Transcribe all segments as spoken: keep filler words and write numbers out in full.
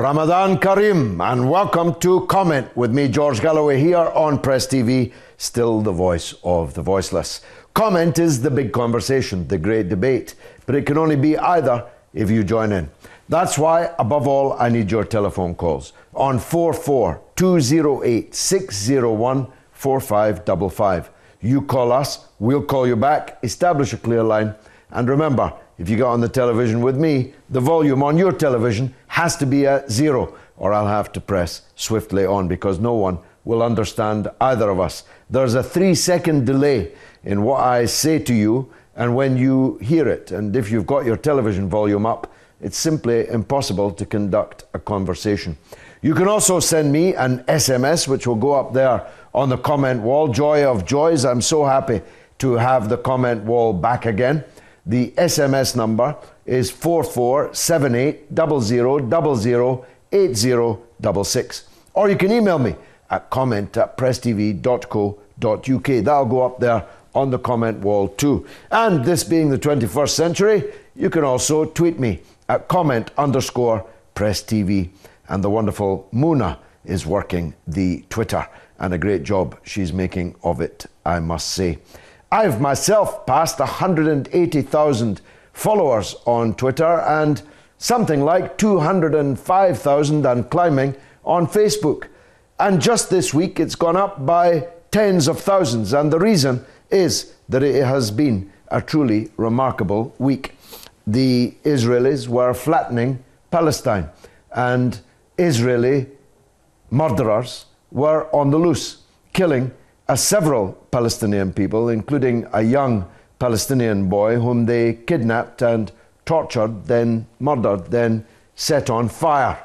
Ramadan Kareem, and welcome to Comment with me, George Galloway, here on Press T V, still the voice of the voiceless. Comment is the big conversation, the great debate, but it can only be either if you join in. That's why, above all, I need your telephone calls on four four two zero eight six zero one four five five five. You call us, we'll call you back, establish a clear line, and remember, if you get on the television with me, the volume on your television has to be at zero, or I'll have to press swiftly on because no one will understand either of us. There's a three second delay in what I say to you and when you hear it. And if you've got your television volume up, it's simply impossible to conduct a conversation. You can also send me an S M S, which will go up there on the comment wall. Joy of joys, I'm so happy to have the comment wall back again. The S M S number is four four seven eight zero zero zero zero eight zero six six. Or you can email me at comment at press t v dot co dot u k. That'll go up there on the comment wall too. And this being the twenty-first century, you can also tweet me at comment underscore press TV. And the wonderful Muna is working the Twitter, and a great job she's making of it, I must say. I've myself passed one hundred eighty thousand followers on Twitter and something like two hundred five thousand and climbing on Facebook. And just this week it's gone up by tens of thousands. And the reason is that it has been a truly remarkable week. The Israelis were flattening Palestine, and Israeli murderers were on the loose, killing Uh, several Palestinian people, including a young Palestinian boy whom they kidnapped and tortured, then murdered, then set on fire.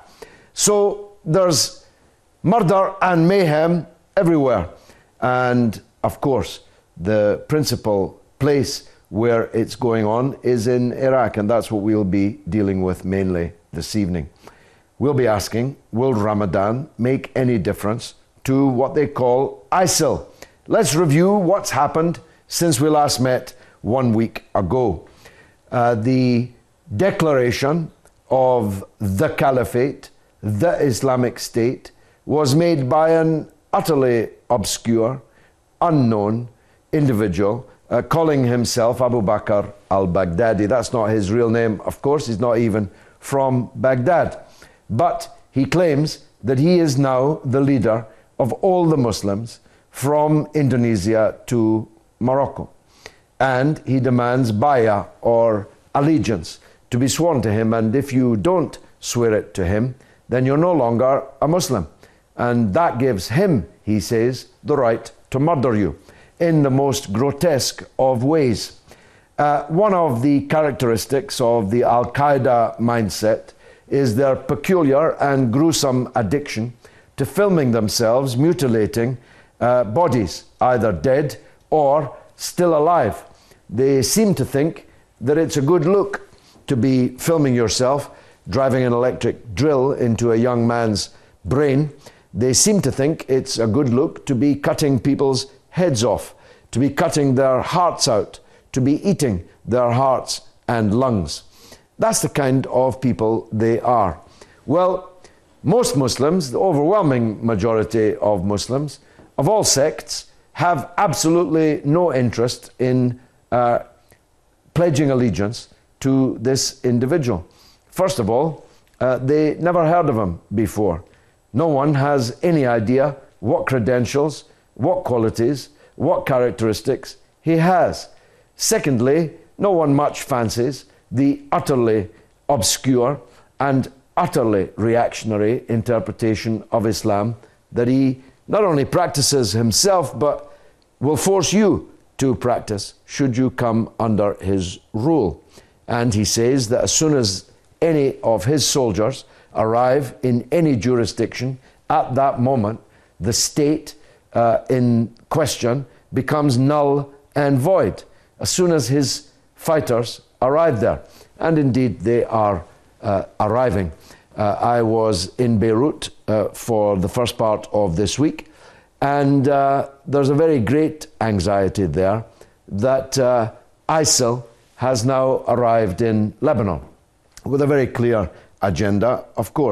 So there's murder and mayhem everywhere. And of course, the principal place where it's going on is in Iraq, and that's what we'll be dealing with mainly this evening. We'll be asking, will Ramadan make any difference to what they call ISIL? Let's review what's happened since we last met one week ago. Uh, the declaration of the Caliphate, the Islamic State, was made by an utterly obscure, unknown individual uh, calling himself Abu Bakr al-Baghdadi. That's not his real name, of course. He's not even from Baghdad. But he claims that he is now the leader of all the Muslims from Indonesia to Morocco. And he demands bay'ah, or allegiance, to be sworn to him. And if you don't swear it to him, then you're no longer a Muslim. And that gives him, he says, the right to murder you in the most grotesque of ways. Uh, one of the characteristics of the Al-Qaeda mindset is their peculiar and gruesome addiction to filming themselves mutilating uh, bodies, either dead or still alive. They seem to think that it's a good look to be filming yourself driving an electric drill into a young man's brain. They seem to think it's a good look to be cutting people's heads off, to be cutting their hearts out, to be eating their hearts and lungs. That's the kind of people they are. Well, most Muslims, the overwhelming majority of Muslims, of all sects, have absolutely no interest in uh, pledging allegiance to this individual. First of all, uh, they never heard of him before. No one has any idea what credentials, what qualities, what characteristics he has. Secondly, no one much fancies the utterly obscure and utterly reactionary interpretation of Islam that he not only practices himself, but will force you to practice should you come under his rule. And he says that as soon as any of his soldiers arrive in any jurisdiction, at that moment, the state uh, in question becomes null and void. As soon as his fighters arrive there. And indeed, they are uh, arriving. Uh, I was in Beirut uh, for the first part of this week, and uh, there's a very great anxiety there that uh, ISIL has now arrived in Lebanon with a very clear agenda, of course.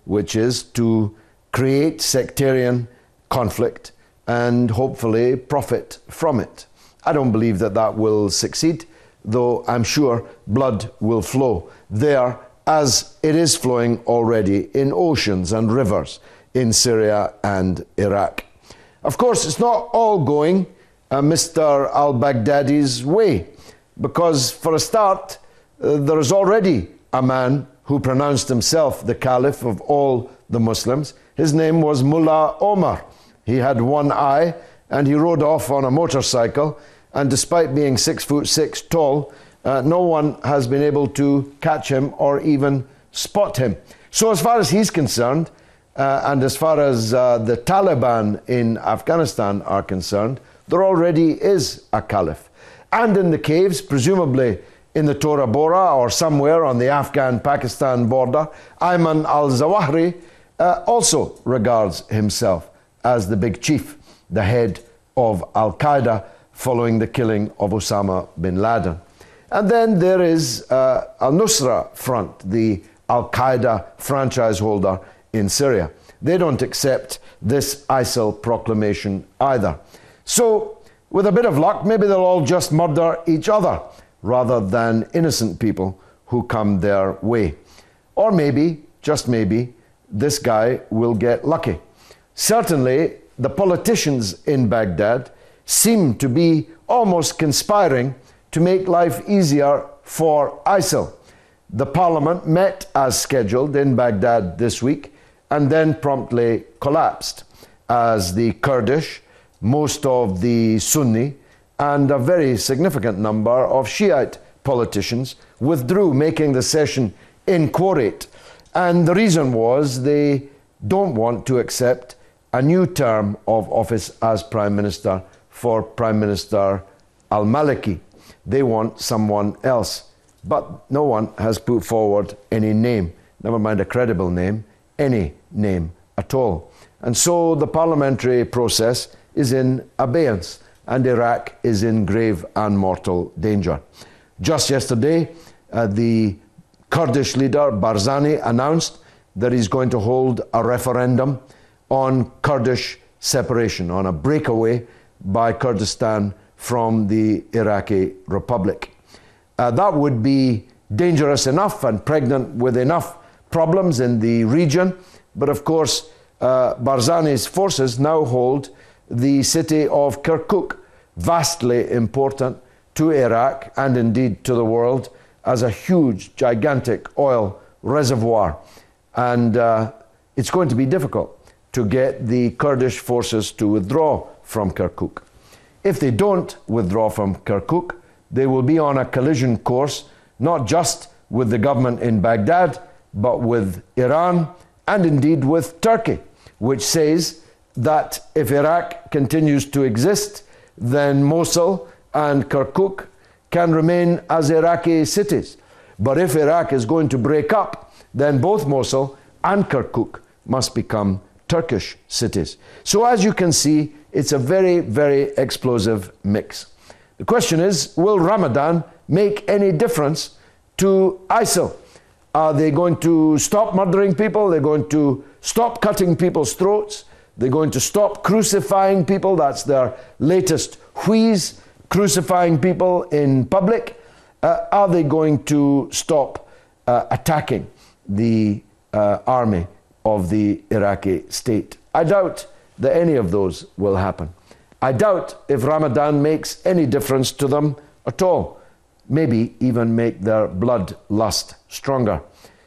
which is to create sectarian conflict and hopefully profit from it. I don't believe that that will succeed, though I'm sure blood will flow there as it is flowing already in oceans and rivers in Syria and Iraq. Of course, it's not all going uh, Mister al-Baghdadi's way, because for a start, uh, there is already a man who pronounced himself the caliph of all the Muslims. His name was Mullah Omar. He had one eye and he rode off on a motorcycle, and despite being six foot six tall, uh, no one has been able to catch him or even spot him. So as far as he's concerned, uh, and as far as uh, the Taliban in Afghanistan are concerned, there already is a caliph. And in the caves, presumably in the Tora Bora or somewhere on the Afghan-Pakistan border, Ayman al-Zawahri uh, also regards himself as the big chief, the head of Al-Qaeda, following the killing of Osama bin Laden. And then there is uh, Al-Nusra Front, the Al-Qaeda franchise holder in Syria. They don't accept this I S I L proclamation either. So, with a bit of luck, maybe they'll all just murder each other rather than innocent people who come their way. Or maybe, just maybe, this guy will get lucky. Certainly, the politicians in Baghdad seem to be almost conspiring to make life easier for I S I L. The parliament met as scheduled in Baghdad this week and then promptly collapsed as the Kurdish, most of the Sunni, and a very significant number of Shiite politicians withdrew, making the session inquarate. And the reason was they don't want to accept a new term of office as Prime Minister for Prime Minister al-Maliki. They want someone else. But no one has put forward any name, never mind a credible name, any name at all. And so the parliamentary process is in abeyance, and Iraq is in grave and mortal danger. Just yesterday, uh, the Kurdish leader Barzani announced that he's going to hold a referendum on Kurdish separation, on a breakaway by Kurdistan from the Iraqi Republic. Uh, that would be dangerous enough and pregnant with enough problems in the region, but of course uh, Barzani's forces now hold the city of Kirkuk, vastly important to Iraq and indeed to the world as a huge, gigantic oil reservoir. And uh, it's going to be difficult to get the Kurdish forces to withdraw from Kirkuk. If they don't withdraw from Kirkuk, they will be on a collision course, not just with the government in Baghdad, but with Iran and indeed with Turkey, which says that if Iraq continues to exist, then Mosul and Kirkuk can remain as Iraqi cities. But if Iraq is going to break up, then both Mosul and Kirkuk must become Turkish cities. So as you can see, it's a very, very explosive mix. The question is, will Ramadan make any difference to I S I L? Are they going to stop murdering people? They're going to stop cutting people's throats? They're going to stop crucifying people? That's their latest wheeze, crucifying people in public. Uh, are they going to stop uh, attacking the uh, army of the Iraqi state? I doubt that any of those will happen. I doubt if Ramadan makes any difference to them at all. Maybe even make their bloodlust stronger.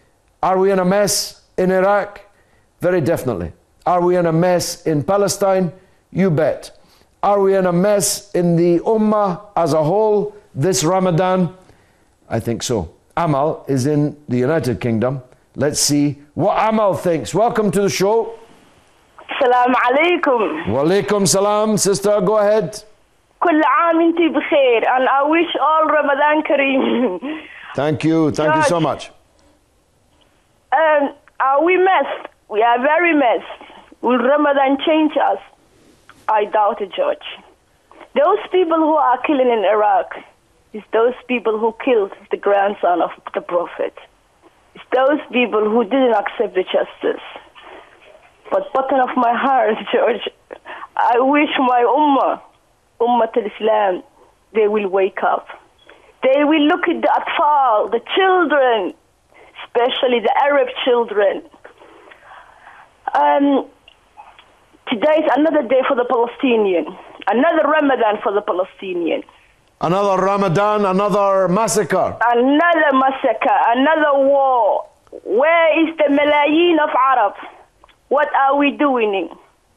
Are we in a mess in Iraq? Very definitely. Are we in a mess in Palestine? You bet. Are we in a mess in the Ummah as a whole this Ramadan? I think so. Amal is in the United Kingdom. Let's see what Amal thinks. Welcome to the show. Assalamu alaikum. Wa alaikum salam. Sister, go ahead. كل عام انت بخير, and I wish all Ramadan Kareem. Thank you. Thank George, you so much. Um, are we messed? We are very messed. Will Ramadan change us? I doubt it, George. Those people who are killing in Iraq is those people who killed the grandson of the Prophet. It's those people who didn't accept the justice. But bottom of my heart, George, I wish my ummah, ummah al-Islam, they will wake up. They will look at the atfal, the children, especially the Arab children. Um, today is another day for the Palestinian, another Ramadan for the Palestinian. Another Ramadan, another massacre. Another massacre, another war. Where is the Malayin of Arab? What are we doing?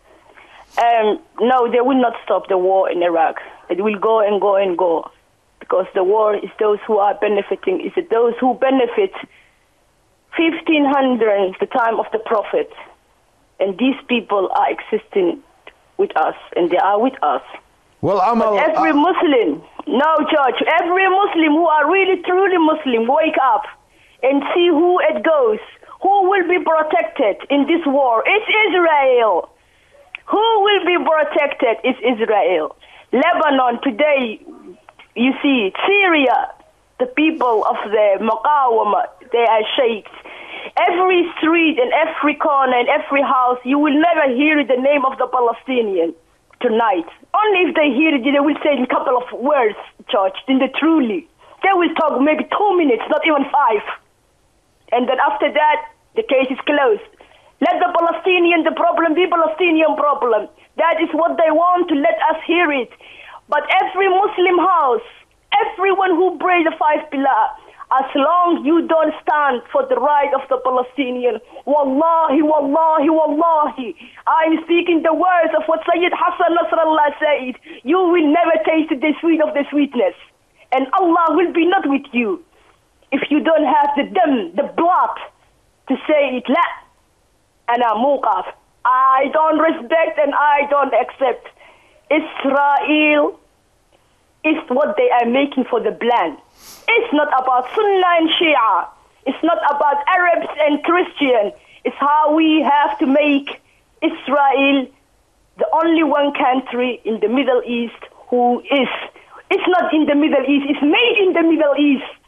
Um, no, they will not stop the war in Iraq. It will go and go and go. Because the war is those who are benefiting. Is it those who benefit fifteen hundred, the time of the Prophet. And these people are existing with us, and they are with us. Well, Amal, but every uh, Muslim, no, George, every Muslim who are really, truly Muslim, wake up and see who it goes. Who will be protected in this war? It's Israel. Who will be protected is Israel. Lebanon today, you see, Syria, the people of the Muqawama, they are sheikhs. Every street and every corner and every house, you will never hear the name of the Palestinian tonight. Only if they hear it, they will say in a couple of words, George, in the truly. They will talk maybe two minutes, not even five. And then after that, the case is closed. Let the Palestinian, the problem be Palestinian problem. That is what they want, to let us hear it. But every Muslim house, everyone who prays the five pillars, as long you don't stand for the right of the Palestinian, wallahi, wallahi, wallahi, I'm speaking the words of what Sayyid Hassan Nasrallah said, you will never taste the sweet of the sweetness. And Allah will be not with you if you don't have the dam, the blood, to say it. La, ana muqaf. I don't respect and I don't accept. Israel is what they are making for the plan. It's not about Sunnah and Shia. It's not about Arabs and Christian. It's how we have to make Israel the only one country in the Middle East who is, it's not in the Middle East, it's made in the Middle East.